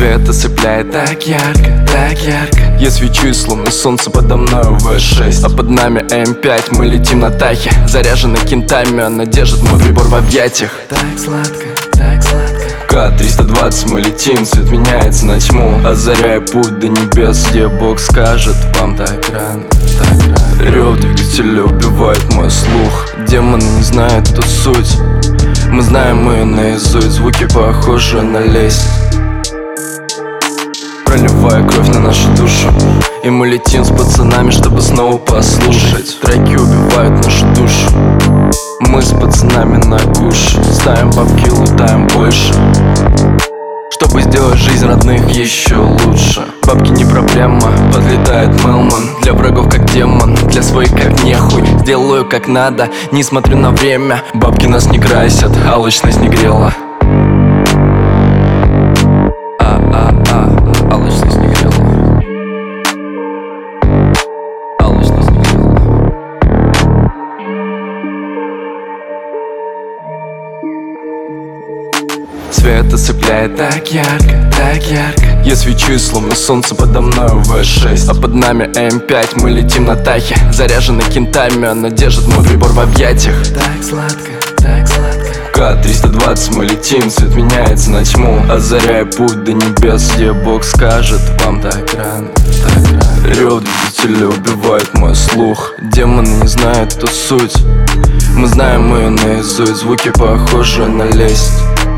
Свет ослепляет так ярко, так ярко. Я свечусь, словно солнце подо мною V6, а под нами М5, мы летим на тахе. Заряжены кентами, она держит мой прибор в объятиях. Так сладко, так сладко. К-320 мы летим, свет меняется на тьму, озаряя путь до небес, где Бог скажет вам так рано, так рано. Рев двигателя убивает мой слух, демоны не знают эту суть. Мы знаем ее наизусть, звуки похожи на лесть, проливая кровь на нашу душу. И мы летим с пацанами, чтобы снова послушать. Треки убивают нашу душу. Мы с пацанами на куш, ставим бабки, лутаем больше, чтобы сделать жизнь родных еще лучше. Бабки не проблема, подлетает Мелман. Для врагов как демон, для своих как нехуй. Сделаю как надо, не смотрю на время. Бабки нас не красят, алчность не грела. Алчность не грела. Алчность не грела. Свет ослепляет так ярко, так ярко. Я свечусь, словно солнце подо мною V6, а под нами М5, мы летим на тахе. Заряжены кентами, она держит мой прибор в объятиях. Так сладко, так сладко. К-320 мы летим, свет меняется на тьму, озаряя путь до небес, где Бог скажет вам так рано, так рано. Рев двигателя убивает мой слух, демоны не знают эту суть. Мы знаем ее наизусть, звуки похожи на лесть,